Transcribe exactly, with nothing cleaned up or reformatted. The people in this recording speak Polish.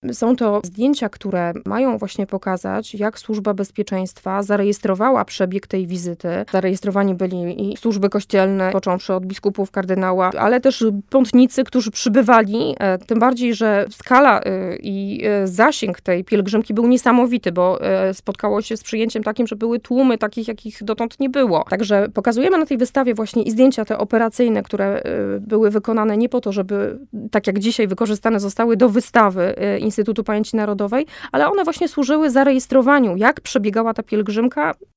Są to zdjęcia, które mają właśnie pokazać, jak Służba Bezpieczeństwa zarejestrowała przebieg tej wizyty. Zarejestrowani byli i służby kościelne, począwszy od biskupów, kardynała, ale też pątnicy, którzy przybywali. Tym bardziej, że skala i zasięg tej pielgrzymki był niesamowity, bo spotkało się z przyjęciem takim, że były tłumy takich, jakich dotąd nie było. Także pokazujemy na tej wystawie właśnie i zdjęcia te operacyjne, które były wykonane nie po to, żeby, tak jak dzisiaj, wykorzystane zostały do wystawy Instytutu Pamięci Narodowej, ale one właśnie służyły zarejestrowaniu, jak przebiegała ta pielgrzymka